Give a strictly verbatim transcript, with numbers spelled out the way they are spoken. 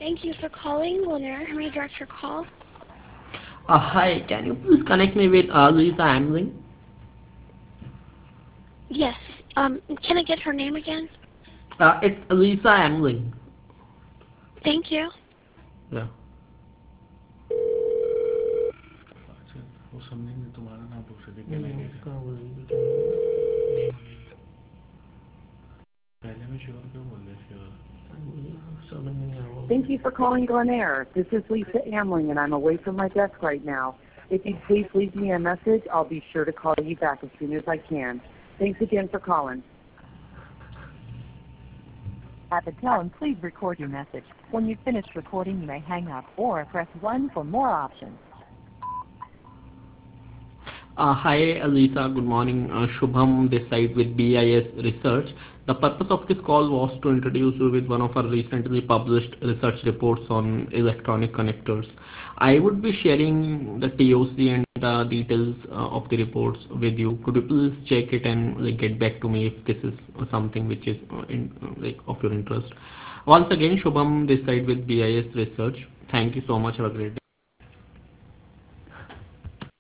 Thank you for calling. Lanier, may I direct your call? Uh, hi, can you please connect me with uh, Lisa Amling? Yes. Um, can I get her name again? Uh, it's Lisa Amling. Thank you. Yeah. अच्छा वो समझेंगे तुम्हारा नाम पूछ रहे थे क्या नहीं क्या पहले में श्योर क्यों बोल रहे sure Thank you for calling Glenair. This is Lisa Amling, and I'm away from my desk right now. If you'd please leave me a message, I'll be sure to call you back as soon as I can. Thanks again for calling. At the tone, please record your message. When you've finished recording, you may hang up or press one for more options. Uh, hi, Lisa. Good morning. Uh, Shubham, this side with B I S Research. The purpose of this call was to introduce you with one of our recently published research reports on electronic connectors. I would be sharing the T O C and the details uh, of the reports with you. Could you please check it and like get back to me if this is something which is uh, in, uh, like of your interest? Once again, Shubham, this side with B I S Research. Thank you so much. Have a great day.